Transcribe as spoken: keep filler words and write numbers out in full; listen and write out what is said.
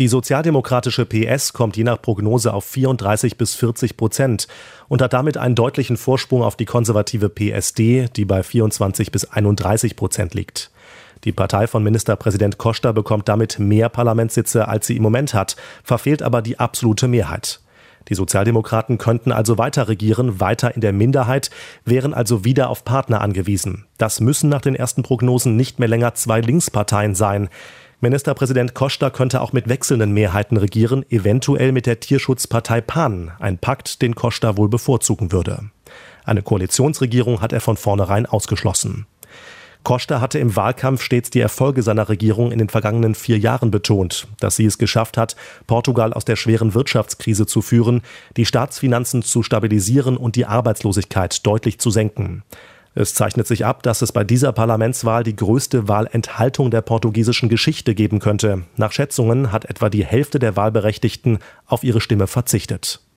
Die sozialdemokratische P S kommt je nach Prognose auf vierunddreißig bis vierzig Prozent und hat damit einen deutlichen Vorsprung auf die konservative P S D, die bei vierundzwanzig bis einunddreißig Prozent liegt. Die Partei von Ministerpräsident Costa bekommt damit mehr Parlamentssitze, als sie im Moment hat, verfehlt aber die absolute Mehrheit. Die Sozialdemokraten könnten also weiter regieren, weiter in der Minderheit, wären also wieder auf Partner angewiesen. Das müssen nach den ersten Prognosen nicht mehr länger zwei Linksparteien sein. Ministerpräsident Costa könnte auch mit wechselnden Mehrheiten regieren, eventuell mit der Tierschutzpartei P A N, ein Pakt, den Costa wohl bevorzugen würde. Eine Koalitionsregierung hat er von vornherein ausgeschlossen. Costa hatte im Wahlkampf stets die Erfolge seiner Regierung in den vergangenen vier Jahren betont, dass sie es geschafft hat, Portugal aus der schweren Wirtschaftskrise zu führen, die Staatsfinanzen zu stabilisieren und die Arbeitslosigkeit deutlich zu senken. Es zeichnet sich ab, dass es bei dieser Parlamentswahl die größte Wahlenthaltung der portugiesischen Geschichte geben könnte. Nach Schätzungen hat etwa die Hälfte der Wahlberechtigten auf ihre Stimme verzichtet.